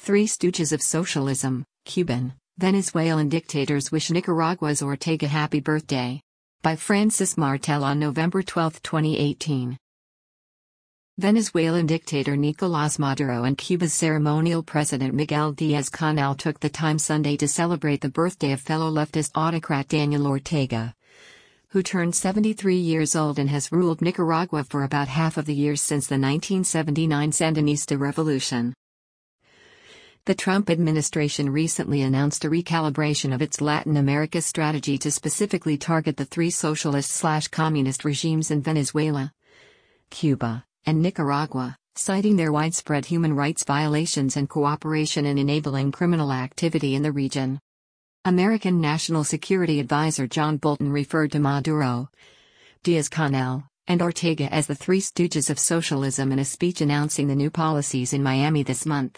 Three Stooges of Socialism, Cuban, Venezuelan dictators wish Nicaragua's Ortega happy birthday. By Francis Martel on November 12, 2018. Venezuelan dictator Nicolás Maduro and Cuba's ceremonial president Miguel Díaz-Canel took the time Sunday to celebrate the birthday of fellow leftist autocrat Daniel Ortega, who turned 73 years old and has ruled Nicaragua for about half of the years since the 1979 Sandinista revolution. The Trump administration recently announced a recalibration of its Latin America strategy to specifically target the three socialist/communist regimes in Venezuela, Cuba, and Nicaragua, citing their widespread human rights violations and cooperation in enabling criminal activity in the region. American National Security Advisor John Bolton referred to Maduro, Díaz-Canel, and Ortega as the Three Stooges of Socialism in a speech announcing the new policies in Miami this month.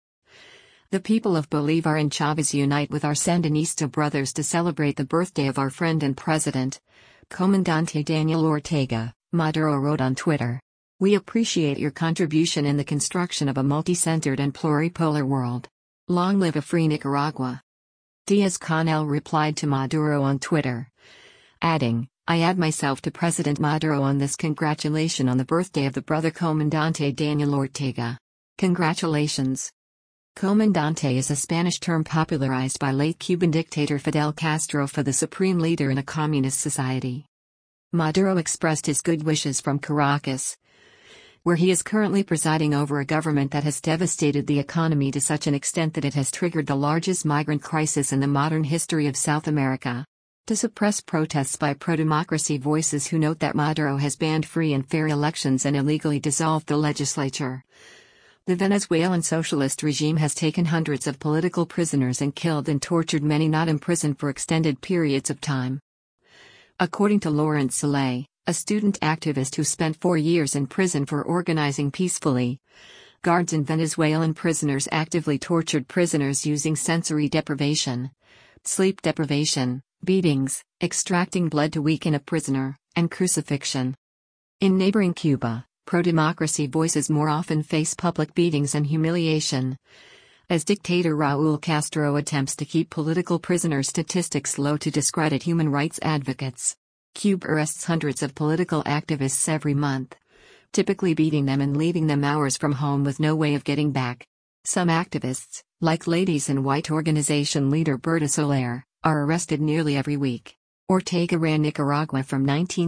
The people of Bolívar and Chávez unite with our Sandinista brothers to celebrate the birthday of our friend and president, Comandante Daniel Ortega, Maduro wrote on Twitter. We appreciate your contribution in the construction of a multi-centered and pluripolar world. Long live a free Nicaragua. Díaz-Canel replied to Maduro on Twitter, adding, I add myself to President Maduro on this congratulation on the birthday of the brother Comandante Daniel Ortega. Congratulations. Comandante is a Spanish term popularized by late Cuban dictator Fidel Castro for the supreme leader in a communist society. Maduro expressed his good wishes from Caracas, where he is currently presiding over a government that has devastated the economy to such an extent that it has triggered the largest migrant crisis in the modern history of South America. To suppress protests by pro-democracy voices who note that Maduro has banned free and fair elections and illegally dissolved the legislature. The Venezuelan socialist regime has taken hundreds of political prisoners and killed and tortured many not imprisoned for extended periods of time. According to Lawrence Soleil, a student activist who spent 4 years in prison for organizing peacefully, guards and Venezuelan prisoners actively tortured prisoners using sensory deprivation, sleep deprivation, beatings, extracting blood to weaken a prisoner, and crucifixion. In neighboring Cuba, pro-democracy voices more often face public beatings and humiliation, as dictator Raúl Castro attempts to keep political prisoner statistics low to discredit human rights advocates. Cuba arrests hundreds of political activists every month, typically beating them and leaving them hours from home with no way of getting back. Some activists, like Ladies in White organization leader Berta Soler, are arrested nearly every week. Ortega ran Nicaragua from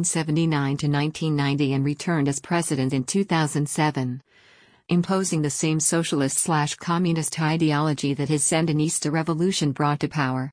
1979 to 1990 and returned as president in 2007, imposing the same socialist/communist ideology that his Sandinista revolution brought to power.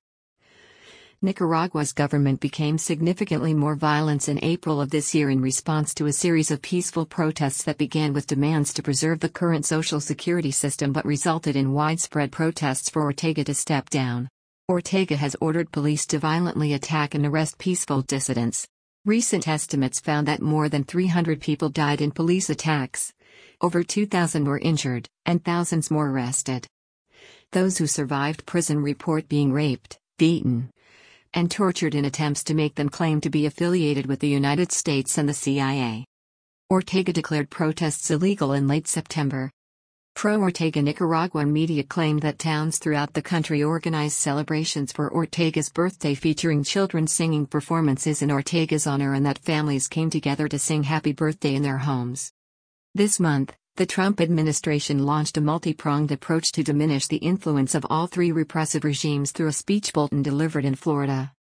Nicaragua's government became significantly more violent in April of this year in response to a series of peaceful protests that began with demands to preserve the current social security system but resulted in widespread protests for Ortega to step down. Ortega has ordered police to violently attack and arrest peaceful dissidents. Recent estimates found that more than 300 people died in police attacks, over 2,000 were injured, and thousands more arrested. Those who survived prison report being raped, beaten, and tortured in attempts to make them claim to be affiliated with the United States and the CIA. Ortega declared protests illegal in late September. Pro-Ortega Nicaraguan media claimed that towns throughout the country organized celebrations for Ortega's birthday featuring children singing performances in Ortega's honor and that families came together to sing happy birthday in their homes. This month, the Trump administration launched a multi-pronged approach to diminish the influence of all three repressive regimes through a speech Bolton delivered in Florida.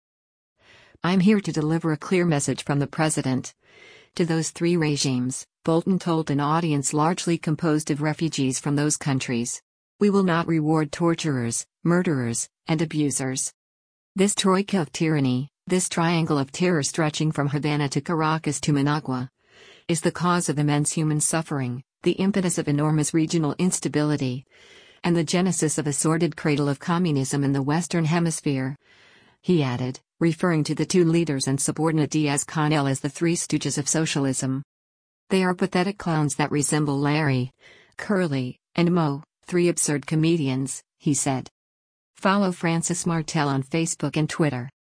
I'm here to deliver a clear message from the president to those three regimes, Bolton told an audience largely composed of refugees from those countries. We will not reward torturers, murderers, and abusers. This troika of tyranny, this triangle of terror stretching from Havana to Caracas to Managua, is the cause of immense human suffering, the impetus of enormous regional instability, and the genesis of a sordid cradle of communism in the Western Hemisphere, he added, referring to the two leaders and subordinate Díaz-Canel as the Three Stooges of Socialism. They are pathetic clowns that resemble Larry, Curly, and Moe, three absurd comedians, he said. Follow Francis Martel on Facebook and Twitter.